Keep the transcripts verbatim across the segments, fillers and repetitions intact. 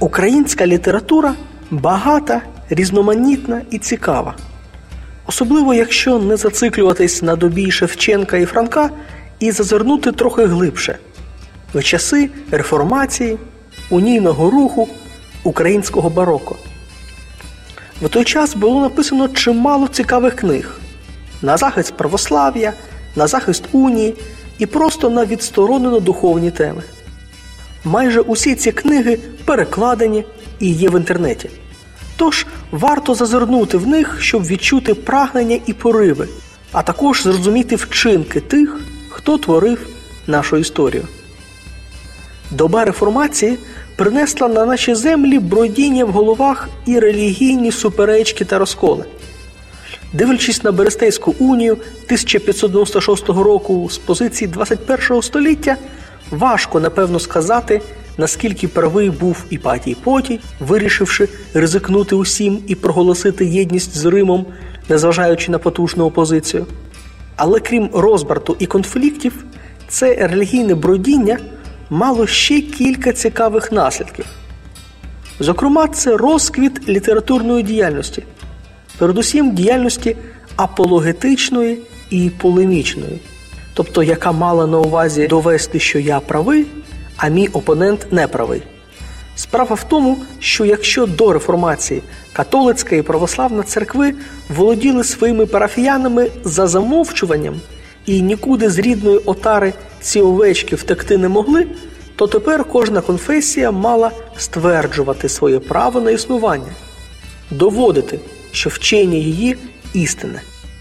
Українська література багата, різноманітна і цікава. Особливо, якщо не зациклюватись на добі Шевченка і Франка і зазирнути трохи глибше в часи реформації, унійного руху, українського бароко. В той час було написано чимало цікавих книг на захист православ'я, на захист унії і просто на відсторонено духовні теми. Майже усі ці книги перекладені і є в інтернеті. Тож варто зазирнути в них, щоб відчути прагнення і пориви, а також зрозуміти вчинки тих, хто творив нашу історію. Доба реформації принесла на наші землі бродіння в головах і релігійні суперечки та розколи. Дивлячись на Берестейську унію тисяча п'ятсот дев'яносто шостого року з позиції двадцять першого століття, важко, напевно, сказати, наскільки правий був Іпатій Потій, вирішивши ризикнути усім і проголосити єдність з Римом, незважаючи на потужну опозицію. Але крім розбрату і конфліктів, це релігійне бродіння мало ще кілька цікавих наслідків. Зокрема, це розквіт літературної діяльності, передусім діяльності апологетичної і полемічної, тобто яка мала на увазі довести, що я правий, а мій опонент не правий. Справа в тому, що якщо до реформації католицька і православна церкви володіли своїми парафіянами за замовчуванням і нікуди з рідної отари ці овечки втекти не могли, то тепер кожна конфесія мала стверджувати своє право на існування, доводити, що вчення її істинне.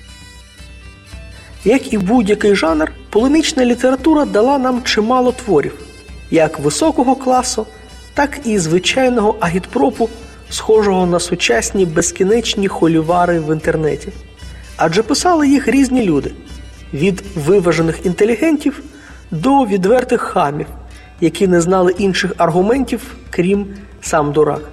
Як і будь-який жанр, полемічна література дала нам чимало творів, як високого класу, так і звичайного агітпропу, схожого на сучасні безкінечні холівари в інтернеті. Адже писали їх різні люди – від виважених інтелігентів до відвертих хамів, які не знали інших аргументів, крім «сам дурак».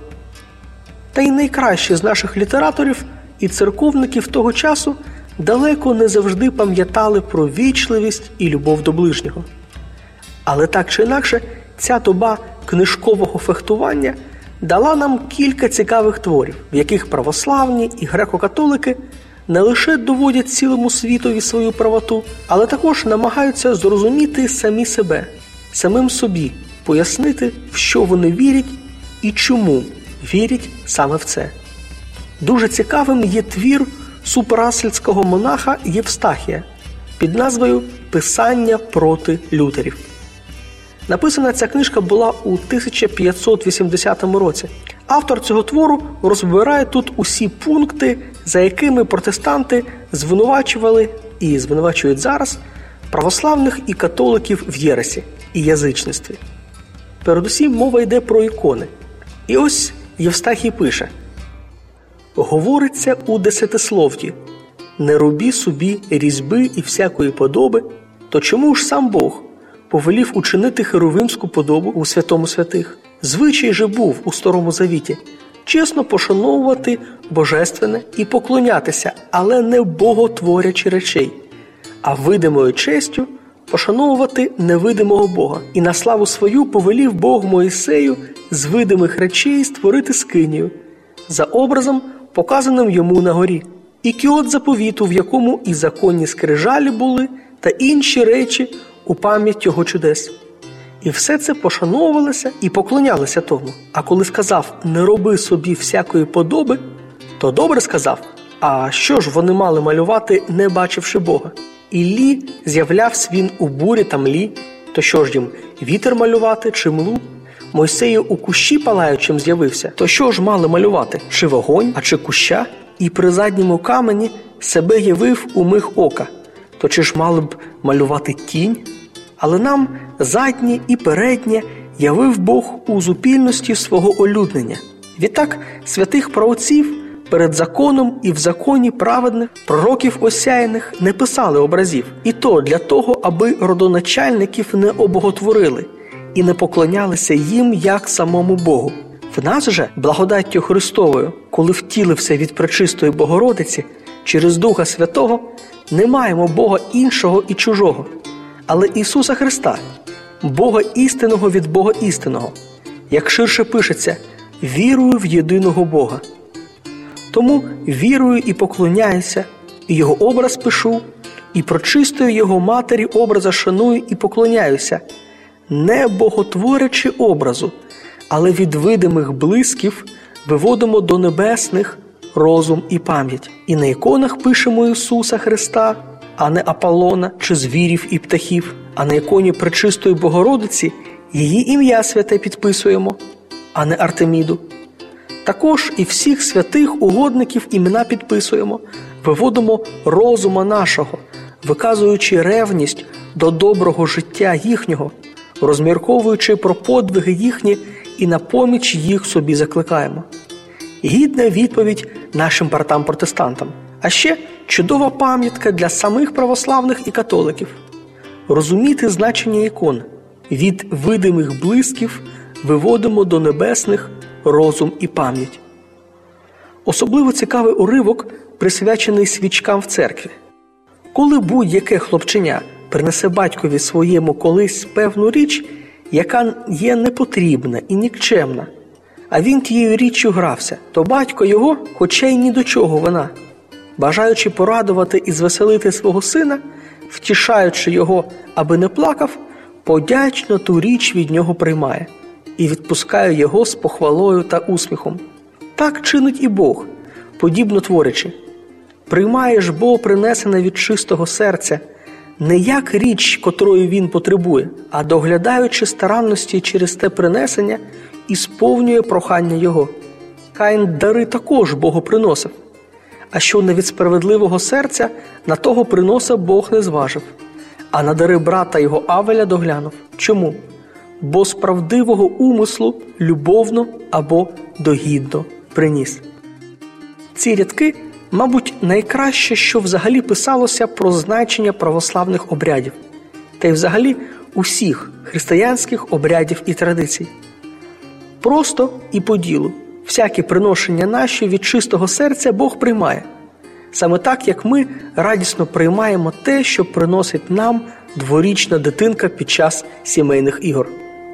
Та й найкращі з наших літераторів і церковників того часу далеко не завжди пам'ятали про вічливість і любов до ближнього. Але так чи інакше, ця доба книжкового фехтування дала нам кілька цікавих творів, в яких православні і греко-католики не лише доводять цілому світові свою правоту, але також намагаються зрозуміти самі себе, самим собі, пояснити, в що вони вірять і чому вірять саме в це. Дуже цікавим є твір супераслідського монаха Євстахія під назвою «Писання проти лютерів». Написана ця книжка була у тисяча п'ятсот вісімдесятому році. Автор цього твору розбирає тут усі пункти, за якими протестанти звинувачували і звинувачують зараз православних і католиків в єресі і язичництві. Передусім мова йде про ікони. І ось Євстахій пише: «Говориться у десятислов'ї, не робі собі різьби і всякої подоби, то чому ж сам Бог повелів учинити херовимську подобу у святому святих? Звичай же був у Старому Завіті чесно пошановувати божественне і поклонятися, але не боготворячи речей, а видимою честю пошановувати невидимого Бога. І на славу свою повелів Бог Моїсею з видимих речей створити скинію, за образом, показаним йому на горі, і кіот заповіту, в якому і законні скрижалі були, та інші речі у пам'ять його чудес. І все це пошановувалося і поклонялося тому. А коли сказав, не роби собі всякої подоби, то добре сказав, а що ж вони мали малювати, не бачивши Бога? Іллі з'являвся він у бурі та млі, то що ж їм, вітер малювати чи млу? Мойсею у кущі палаючим з'явився, то що ж мали малювати, чи вогонь, а чи куща? І при задньому камені себе явив у миг ока, то чи ж мали б малювати тінь? Але нам заднє і переднє явив Бог у зупільності свого олюднення. Відтак святих праотців перед законом і в законі праведних, пророків осяяних не писали образів. І то для того, аби родоначальників не обоготворили і не поклонялися їм як самому Богу. В нас же, благодаттю Христовою, коли втілився від пречистої Богородиці, через Духа Святого, не маємо Бога іншого і чужого, але Ісуса Христа, Бога істинного від Бога істинного. Як ширше пишеться, вірую в єдиного Бога. Тому вірую і поклоняюся, і його образ пишу, і прочистою його матері образа шаную і поклоняюся, не боготворячи образу, але від видимих блисків виводимо до небесних розум і пам'ять. І на іконах пишемо Ісуса Христа, а не Аполлона чи звірів і птахів, а на іконі Пречистої Богородиці її ім'я святе підписуємо, а не Артеміду. Також і всіх святих угодників імена підписуємо, виводимо розума нашого, виказуючи ревність до доброго життя їхнього, розмірковуючи про подвиги їхні і на поміч їх собі закликаємо. Гідна відповідь нашим братам-протестантам. А ще чудова пам'ятка для самих православних і католиків. Розуміти значення ікон. Від видимих блисків виводимо до небесних розум і пам'ять. Особливо цікавий уривок, присвячений свічкам в церкві. Коли будь-яке хлопченя принесе батькові своєму колись певну річ, яка є непотрібна і нікчемна, а він тією річчю грався, то батько його, хоча й ні до чого вона, бажаючи порадувати і звеселити свого сина, втішаючи його, аби не плакав, подячно ту річ від нього приймає і відпускає його з похвалою та усміхом. Так чинить і Бог, подібно творячи. Приймаєш бо принесене від чистого серця, не як річ, котрої він потребує, а доглядаючи старанності через те принесення, і сповнює прохання його. Каїн дари також Богу приносив, а що не від справедливого серця, на того приноса Бог не зважив, а на дари брата його Авеля доглянув. Чому? Бо з правдивого умислу любовно або догідно приніс. Ці рядки, мабуть, найкраще, що взагалі писалося про значення православних обрядів, та й взагалі усіх християнських обрядів і традицій. Просто і по ділу, всякі приношення наші від чистого серця Бог приймає. Саме так, як ми радісно приймаємо те, що приносить нам дворічна дитинка під час сімейних ігор.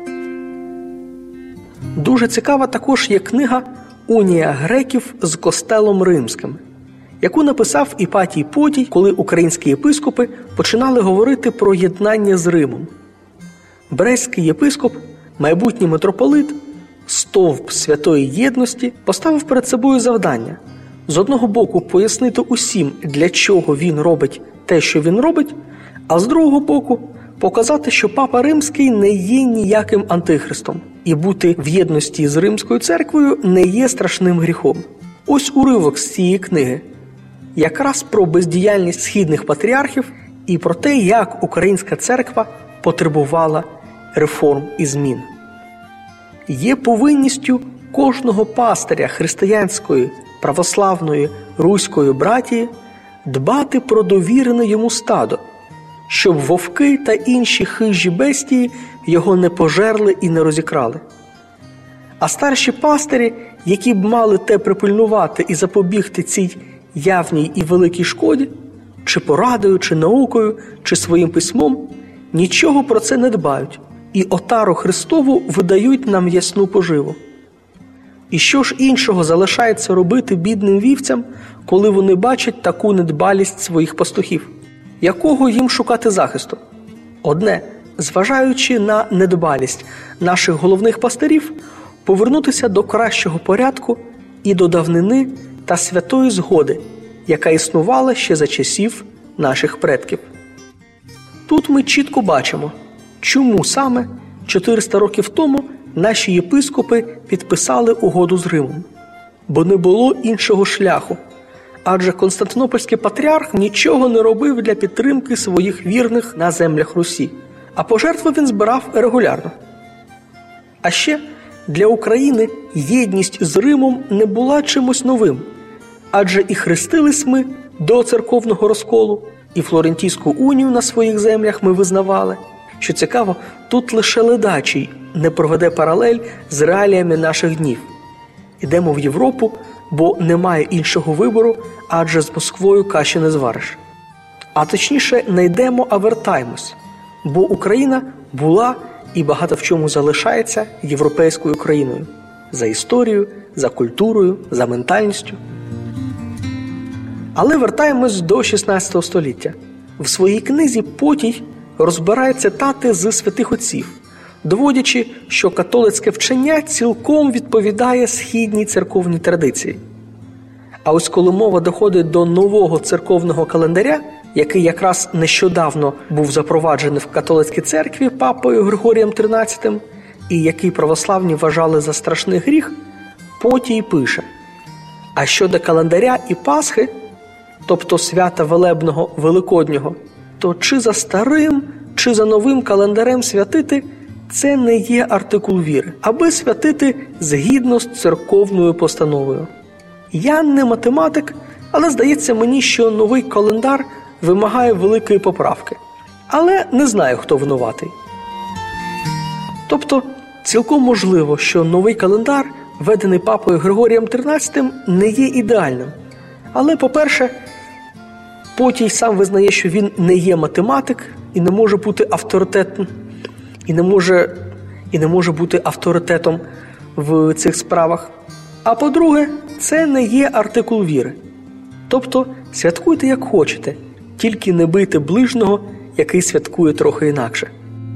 Дуже цікава також є книга «Унія греків з костелом римським», яку написав Іпатій Потій, коли українські єпископи починали говорити про єднання з Римом. Брестський єпископ, майбутній митрополит, стовп святої єдності, поставив перед собою завдання з одного боку пояснити усім, для чого він робить те, що він робить, а з другого боку показати, що Папа Римський не є ніяким антихристом, і бути в єдності з Римською церквою не є страшним гріхом. Ось уривок з цієї книги, якраз про бездіяльність східних патріархів і про те, як українська церква потребувала реформ і змін. Є повинністю кожного пастиря християнської, православної, руської братії дбати про довірене йому стадо, щоб вовки та інші хижі бестії його не пожерли і не розікрали. А старші пастирі, які б мали те припильнувати і запобігти цій явній і великій шкоді, чи порадою, чи наукою, чи своїм письмом, нічого про це не дбають, і отару Христову видають нам ясну поживу. І що ж іншого залишається робити бідним вівцям, коли вони бачать таку недбалість своїх пастухів? Якого їм шукати захисту? Одне, зважаючи на недбалість наших головних пастирів, повернутися до кращого порядку і до давнини та святої згоди, яка існувала ще за часів наших предків. Тут ми чітко бачимо, чому саме чотириста років тому наші єпископи підписали угоду з Римом. Бо не було іншого шляху, адже Константинопольський патріарх нічого не робив для підтримки своїх вірних на землях Русі, а пожертви він збирав регулярно. А ще для України єдність з Римом не була чимось новим, адже і хрестились ми до церковного розколу, і Флорентійську унію на своїх землях ми визнавали. Що цікаво, тут лише ледачий не проведе паралель з реаліями наших днів. Ідемо в Європу, бо немає іншого вибору, адже з Москвою каші не звариш. А точніше, не йдемо, а вертаємось, бо Україна була і багато в чому залишається європейською країною. за історією, за культурою, за ментальністю. Але вертаємось до шістнадцятого століття. В своїй книзі Потій розбирає цитати з святих отців, доводячи, що католицьке вчення цілком відповідає східній церковній традиції. А ось коли мова доходить до нового церковного календаря, який якраз нещодавно був запроваджений в католицькій церкві папою Григорієм тринадцятим, і який православні вважали за страшний гріх, Потій пише: «А щодо календаря і Пасхи, тобто свята Велебного Великоднього, то чи за старим, чи за новим календарем святити – це не є артикул віри, аби святити згідно з церковною постановою. Я не математик, але здається мені, що новий календар вимагає великої поправки. Але не знаю, хто винуватий». Тобто, цілком можливо, що новий календар, введений папою Григорієм тринадцятим, не є ідеальним. Але, по-перше, Потій сам визнає, що він не є математик і не може бути авторитетом, і не може, і не може бути авторитетом в цих справах. А по-друге, це не є артикул віри. Тобто, святкуйте як хочете, тільки не бийте ближнього, який святкує трохи інакше.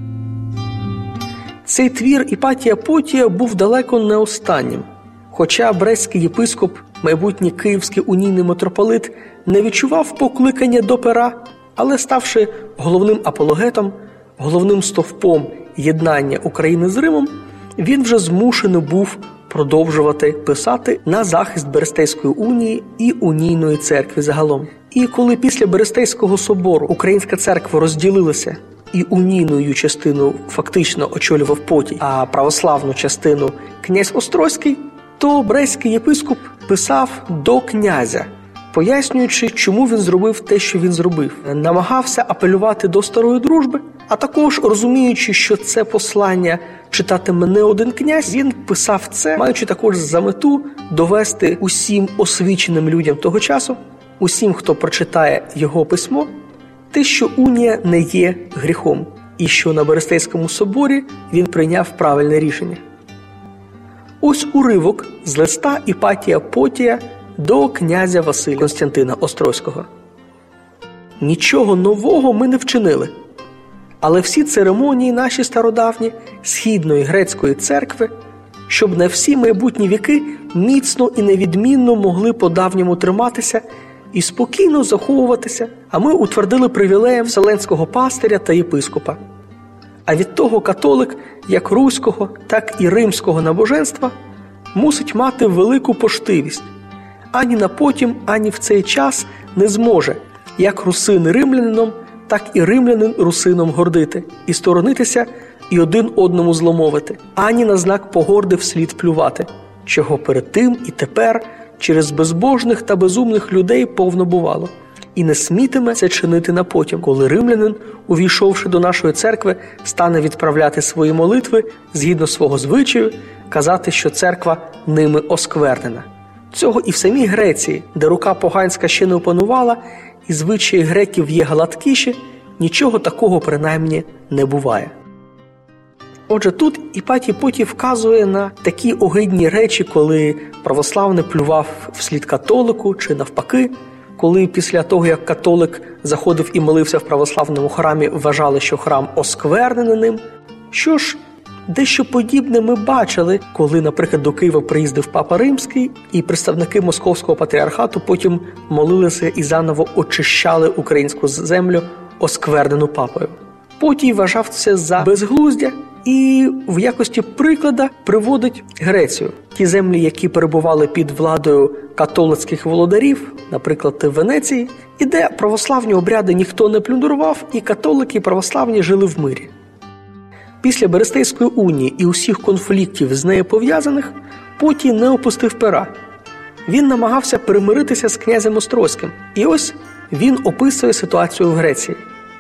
Цей твір Іпатія Потія був далеко не останнім. Хоча брестський єпископ, майбутній київський унійний митрополит, не відчував покликання до пера, але ставши головним апологетом, головним стовпом єднання України з Римом, він вже змушений був продовжувати писати на захист Берестейської унії і унійної церкви загалом. І коли після Берестейського собору Українська церква розділилася і унійною частину фактично очолював Потій, а православну частину князь Острозький, то брестський єпископ писав до князя, пояснюючи, чому він зробив те, що він зробив. Намагався апелювати до старої дружби, а також розуміючи, що це послання читатиме не один князь, він писав це, маючи також за мету довести усім освіченим людям того часу, усім, хто прочитає його письмо, те, що унія не є гріхом, і що на Берестейському соборі він прийняв правильне рішення. Ось уривок з листа Іпатія Потія до князя Василя Константина Острозького. «Нічого нового ми не вчинили, але всі церемонії наші стародавні східної грецької церкви, щоб на всі майбутні віки міцно і невідмінно могли по-давньому триматися і спокійно заховуватися, а ми утвердили привілеєм вселенського пастиря та єпископа. А від того католик, як руського, так і римського набоженства, мусить мати велику поштивість. Ані на потім, ані в цей час не зможе, як русин римлянином, так і римлянин русином гордити, і сторонитися, і один одному зломовити, ані на знак погорди вслід плювати, чого перед тим і тепер через безбожних та безумних людей повно бувало. І не смітиме це чинити на потім, коли римлянин, увійшовши до нашої церкви, стане відправляти свої молитви згідно свого звичаю, казати, що церква ними осквернена. Цього і в самій Греції, де рука поганська ще не опанувала, і звичаї греків є гладкіші, нічого такого принаймні не буває». Отже, тут Іпатій Потій вказує на такі огидні речі, коли православний плював вслід католику чи навпаки, коли після того, як католик заходив і молився в православному храмі, вважали, що храм осквернений ним. Що ж, дещо подібне ми бачили, коли, наприклад, до Києва приїздив Папа Римський, і представники Московського патріархату потім молилися і заново очищали українську землю, осквернену папою. Потій вважав це за безглуздя і в якості приклада приводить Грецію. Ті землі, які перебували під владою католицьких володарів, наприклад, в Венеції, і де православні обряди ніхто не плюндрував, і католики і православні жили в мирі. Після Берестейської унії і усіх конфліктів з нею пов'язаних, Потій не опустив пера. Він намагався примиритися з князем Острозьким. І ось він описує ситуацію в Греції.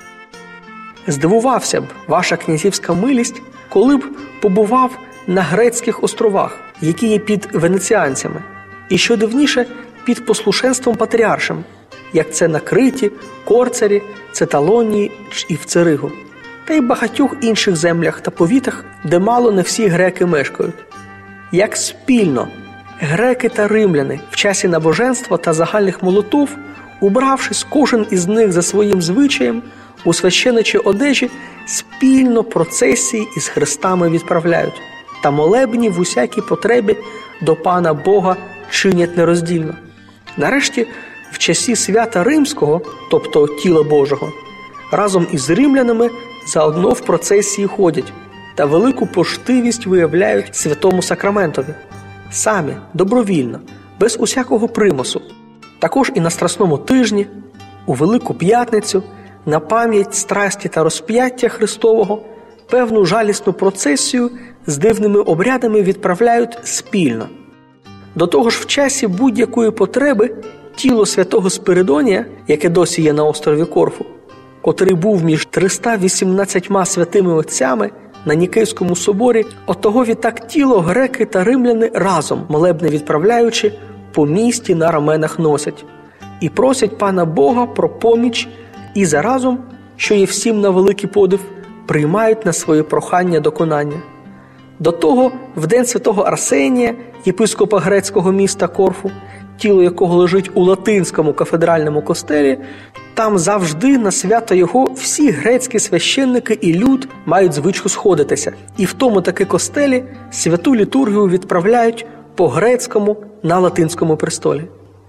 «Здивувався б ваша князівська милість, коли б побував на Грецьких островах, які є під венеціанцями, і, що дивніше, під послушенством патріаршим, як це на Криті, Корцарі, Цеталонії і в Церигу, та й багатьох інших землях та повітах, де мало не всі греки мешкають. як спільно греки та римляни в часі набоженства та загальних молитов, убравшись кожен із них за своїм звичаєм, у священичі одежі спільно процесії із хрестами відправляють та молебні в усякій потребі до Пана Бога чинять нероздільно. Нарешті, в часі свята Римського, тобто тіла Божого, разом із римлянами заодно в процесії ходять та велику поштивість виявляють святому сакраментові. Самі, добровільно, без усякого примусу. Також і на Страсному тижні, у Велику П'ятницю, на пам'ять страсті та розп'яття Христового, певну жалісну процесію з дивними обрядами відправляють спільно. До того ж, в часі будь-якої потреби тіло святого Спиридонія, яке досі є на острові Корфу, котрий був між триста вісімнадцятьма святими отцями на Нікейському соборі, отого відтак тіло греки та римляни разом, молебне відправляючи, по місті на раменах носять і просять Пана Бога про поміч і заразом, що є всім на великий подив, приймають на своє прохання доконання. До того, в день святого Арсенія, єпископа грецького міста Корфу, тіло якого лежить у латинському кафедральному костелі, там завжди на свято його всі грецькі священники і люд мають звичку сходитися. І в тому таки костелі святу літургію відправляють по грецькому на латинському престолі.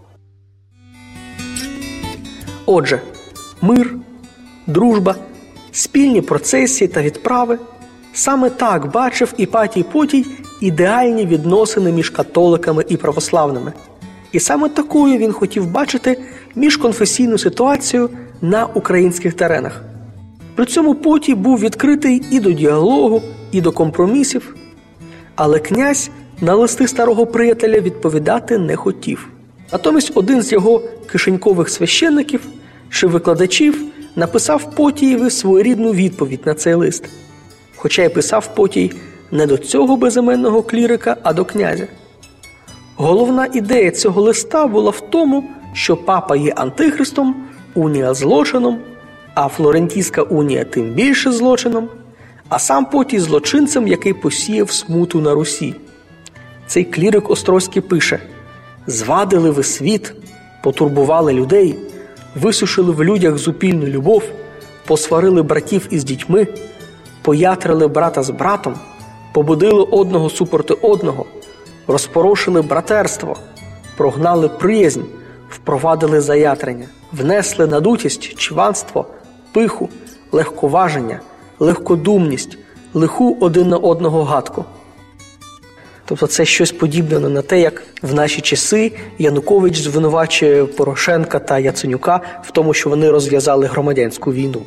Отже, мир, дружба, спільні процесії та відправи – саме так бачив Іпатій Потій ідеальні відносини між католиками і православними. І саме такою він хотів бачити міжконфесійну ситуацію на українських теренах. При цьому Потій був відкритий і до діалогу, і до компромісів, але князь на листи старого приятеля відповідати не хотів. Натомість один з його кишенькових священників чи викладачів написав Потієві своєрідну відповідь на цей лист. Хоча й писав Потій не до цього безіменного клірика, а до князя. Головна ідея цього листа була в тому, що папа є антихристом, унія злочином, а Флорентійська унія тим більше злочином, а сам Потій злочинцем, який посіяв смуту на Русі. Цей клірик Острозький пише: «Звадили ви світ, потурбували людей, висушили в людях зупільну любов, посварили братів із дітьми, поятрили брата з братом, побудили одного супроти одного, розпорошили братерство, прогнали приязнь, впровадили заятрення, внесли надутість, чванство, пиху, легковаження, легкодумність, лиху один на одного гадку». Тобто це щось подібне на те, як в наші часи Янукович звинувачує Порошенка та Яценюка в тому, що вони розв'язали громадянську війну.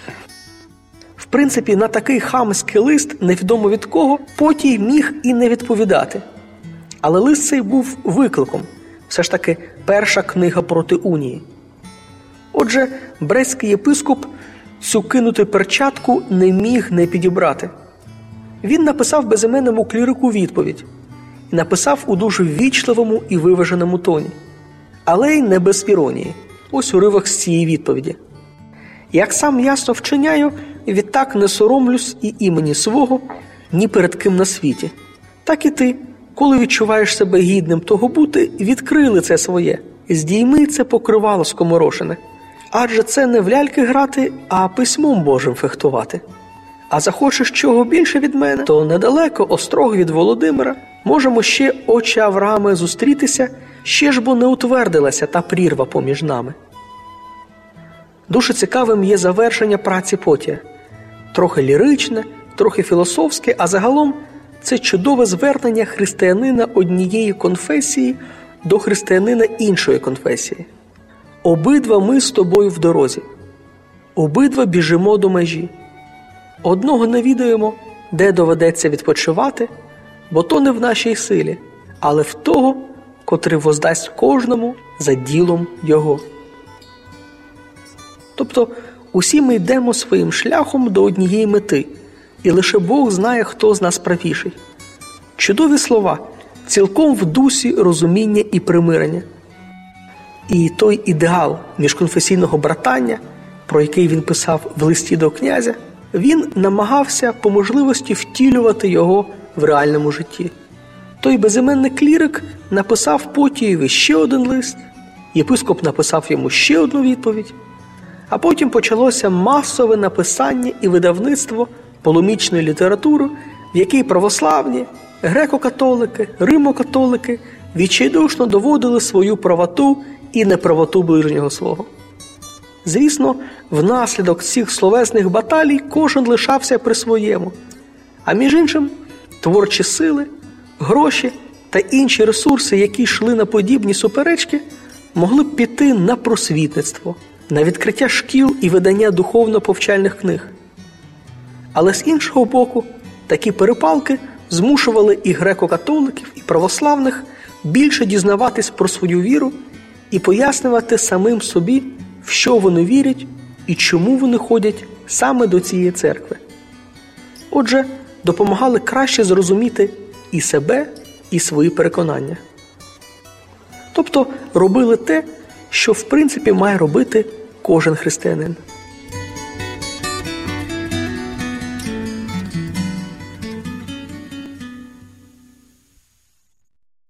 В принципі, на такий хамський лист, невідомо від кого, Потій міг і не відповідати. Але лист цей був викликом. Все ж таки, перша книга проти унії. Отже, брестський єпископ цю кинути перчатку не міг не підібрати. Він написав безіменному клірику відповідь. І написав у дуже ввічливому і виваженому тоні. Але й не без іронії. Ось уривок з цієї відповіді. «Як сам ясно вчиняю, відтак не соромлюсь і імені свого ні перед ким на світі. Так і ти, коли відчуваєш себе гідним того бути, відкрий лице своє, здійми це покривало скоморошене. Адже це не в ляльки грати, а письмом Божим фехтувати. А захочеш чого більше від мене, то недалеко, острого від Володимира, можемо ще, очі Авраами, зустрітися, ще ж бо не утвердилася та прірва поміж нами». Дуже цікавим є завершення праці Потія. Трохи ліричне, трохи філософське, а загалом це чудове звернення християнина однієї конфесії до християнина іншої конфесії. «Обидва ми з тобою в дорозі. Обидва біжимо до межі. Одного не відаємо, де доведеться відпочивати, бо то не в нашій силі, але в того, котрий воздасть кожному за ділом його». Тобто, усі ми йдемо своїм шляхом до однієї мети, і лише Бог знає, хто з нас правіший. Чудові слова, цілком в дусі розуміння і примирення. І той ідеал міжконфесійного братання, про який він писав в листі до князя, він намагався по можливості втілювати його в реальному житті. той безіменний клірик написав Потієві ще один лист, єпископ написав йому ще одну відповідь, а потім почалося масове написання і видавництво полемічної літератури, в якій православні, греко-католики, римо-католики відчайдушно доводили свою правоту і неправоту ближнього свого. Звісно, внаслідок цих словесних баталій кожен лишався при своєму, а між іншим творчі сили, гроші та інші ресурси, які йшли на подібні суперечки, могли б піти на просвітництво, на відкриття шкіл і видання духовно-повчальних книг. Але з іншого боку, такі перепалки змушували і греко-католиків, і православних більше дізнаватись про свою віру і пояснювати самим собі, в що вони вірять і чому вони ходять саме до цієї церкви. Отже, допомагали краще зрозуміти і себе, і свої переконання. Тобто робили те, що в принципі має робити кожен християнин.